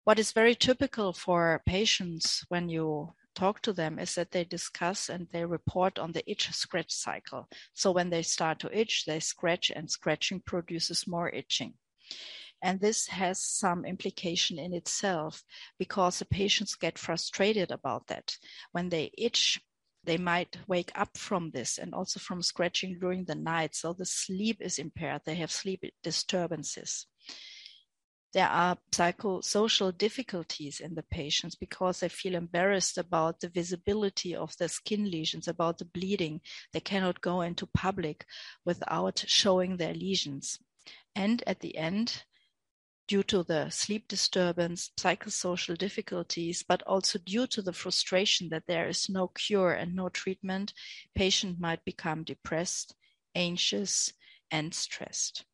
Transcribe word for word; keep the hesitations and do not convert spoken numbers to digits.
what is very typical for patients when you talk to them is that they discuss and they report on the itch scratch cycle. So when they start to itch, they scratch, and scratching produces more itching. And this has some implication in itself, because the patients get frustrated about that. When they itch, they might wake up from this and also from scratching during the night. So the sleep is impaired. They have sleep disturbances. There are psychosocial difficulties in the patients because they feel embarrassed about the visibility of the skin lesions, about the bleeding. They cannot go into public without showing their lesions. And at the end, due to the sleep disturbance, psychosocial difficulties, but also due to the frustration that there is no cure and no treatment, patient might become depressed, anxious, and stressed.